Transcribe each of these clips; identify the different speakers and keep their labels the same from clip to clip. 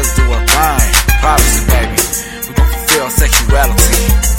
Speaker 1: let's do our thing. Privacy, baby. We gon' fulfill sexuality.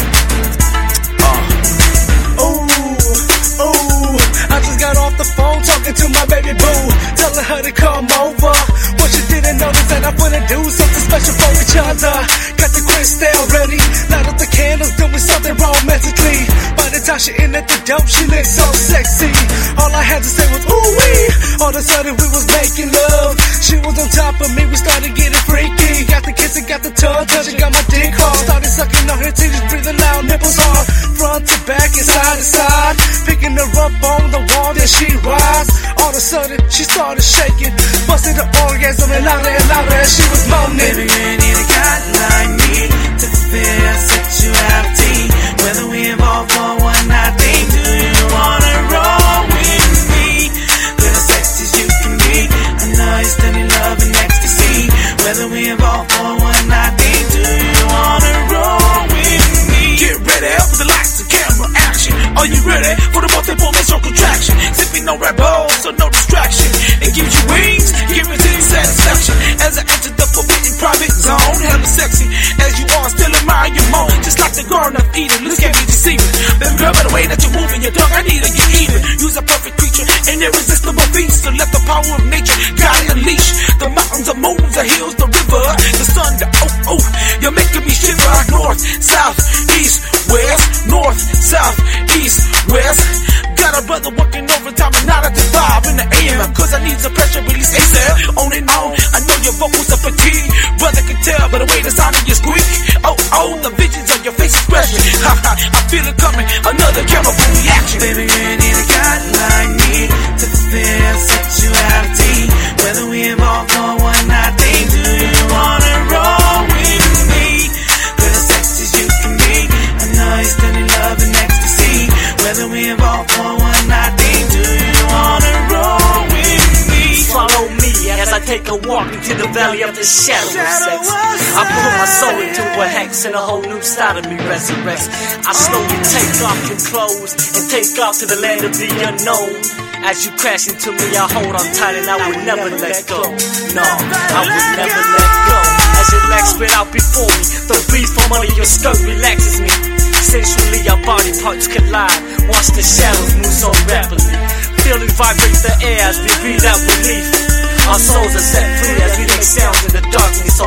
Speaker 2: I just got off the phone talking to my baby boo, telling her to come over. But she didn't notice that I'm gonna do something special for each other. Got the crystal ready, light up the candles, doing something romantically. By the time she in at the dope, she looked so sexy. All I had to say was ooh wee. All of a sudden we was making love. She was on top of me, we started getting freaky. Got the kissing, got the tongue touching, got my dick hard. Started sucking on her titties, breathing loud, nipples hard. Front to back and side to side, picking her up on the wall, then she rise. All of a sudden she started shaking, busted the orgasm and louder as she was moaning.
Speaker 3: Baby, you need a guy like me to fulfill sexuality. Whether we involve for one night thing, do you wanna roll with me? Good as sexy as you can be, I know you're still in love and ecstasy. Whether we involve for one night thing, do you wanna roll with me? Get ready for the lights and camera action. Are you ready for the multiple menstrual contraction? Sipping on Red Bull, so no distraction. It gives you wings, guaranteed satisfaction. As I enter the forbidden private zone, hella sexy as you are, still admire your moan. Just like the Garden of Eden, this can't be deceiving. Baby girl, by the way that you're moving your tongue, I need to get even. Use a perfect creature, an irresistible beast. So let the power of nature guide and unleash. The mountains, the moons, the hills, the river, the sun, the you're making me shiver. North, south, east, west. North, south, east, west. Got a brother working overtime and not at the 5 in the AM, cause I need some pressure release ASAP. On and on, I know your vocals are fatigue. Brother can tell by the way the sound of your squeak. Oh, the visions of your face expression. I feel it coming, another chemical reaction. Baby, you need a guy like me to fulfill sexuality. Whether we involve for one night thing, do you wanna roll with me? Good as sexy as you can be, I know you're still in love and ecstasy. Whether we involve for one night thing, do you wanna roll with me?
Speaker 4: Follow me as I take a walk into the valley of the shadow of sex. I put my soul into a hex and a whole new side of me resurrects. I slowly take off your clothes and take off to the land of the unknown. As you crash into me, I hold on tight and I would never let go. No, I would never let go. As your legs spread out before me, the breeze from under your skirt relaxes me. Sensually, our body parts collide. Watch the shadows move so rapidly. Feel it vibrate the air as we breathe out relief. Our souls are set free as we make sounds in the darkness.